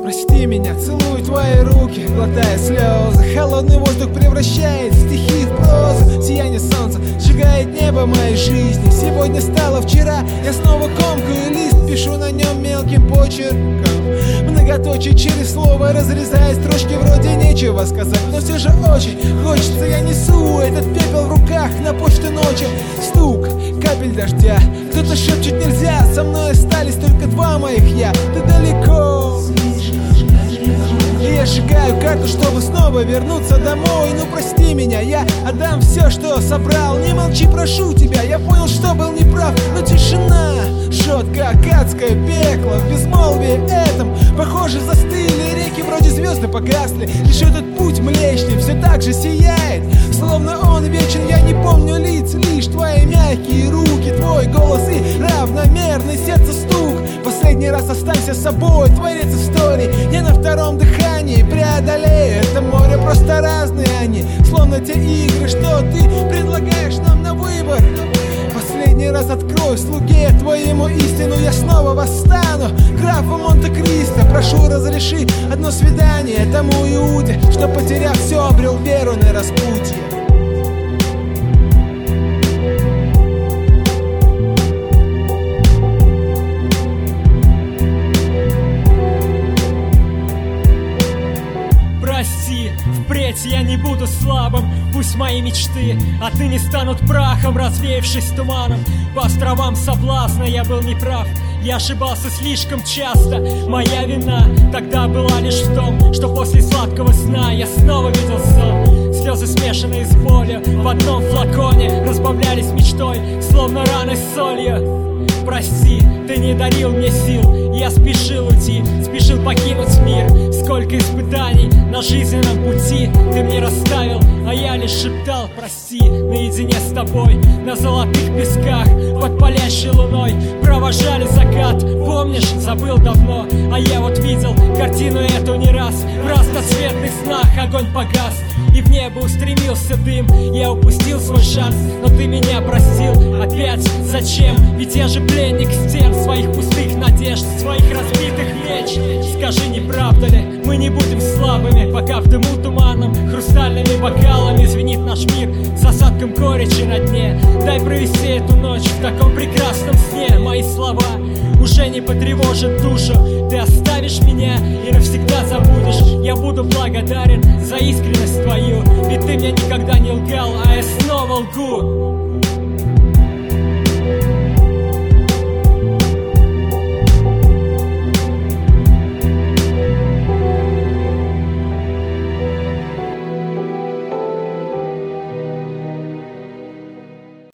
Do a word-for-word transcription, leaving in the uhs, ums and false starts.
Прости меня, целую твои руки, глотая слезы. Холодный воздух превращает стихи в прозу. Сияние солнца сжигает небо моей жизни. Сегодня стало вчера, я снова комкаю лист. Пишу на нем мелким почерком, многоточие через слово разрезая строчки. Вроде нечего сказать, но все же очень хочется. Я несу этот пепел в руках на почту ночи. Стук капель дождя, кто-то шепчет нельзя. Со мной остались только два моих я. Ты далеко, и я сжигаю карту, чтобы снова вернуться домой. Ну прости меня, я отдам все, что собрал. Не молчи, прошу тебя, я понял, что был неправ. Но тишина жжет, как адское пекло. В безмолвии этом, похоже, застыли реки. Вроде звезды погасли, лишь этот путь млечный все так же сияет, словно он вечен. Я не помню лиц, лишь твои мягкие руки, твой голос и равномерный сердце стук. Последний раз останься собой, творец истории. Я на втором дыхании преодолею это море. Просто разные они, словно те игры, что ты предлагаешь нам на выбор. Последний раз открой слуге твоему истину. Я снова восстану, графа Монте-Кристо. Прошу, разреши одно свидание тому Иуде, что, потеряв все, обрел веру на распутье. Прости, впредь я не буду слабым. Пусть мои мечты отныне станут прахом, развеявшись туманом. По островам соблазна я был неправ, я ошибался слишком часто. Моя вина тогда была лишь в том, что после сладкого сна я снова видел сон. Слезы, смешанные с болью, в одном флаконе разбавлялись мечтой, словно раны с солью. Прости, ты не дарил мне сил, я спешил уйти, спешил покинуть мир. Сколько испытаний на жизненном пути ты мне расставил, а я лишь шептал прости. Наедине с тобой на золотых песках под палящей луной провожали закат. Помнишь, забыл давно, а я вот видел картину эту не раз. В разноцветных снах огонь погас, и в небо устремился дым. Я упустил свой шанс, но ты меня простил. Опять зачем? Ведь я же пленник стен своих пустых надежд, своих разбитых меч. Скажи, не правда ли, мы не будем слабыми, пока в дыму туманом хрустальными бокалами звенит наш мир с осадком горечи на дне. Дай провести эту ночь в таком прекрасном сне. Мои слова уже не потревожат душу. Ты оставишь меня и навсегда забудешь. Я буду благодарен за искренность твою, ведь ты мне никогда не лгал, а я снова лгу.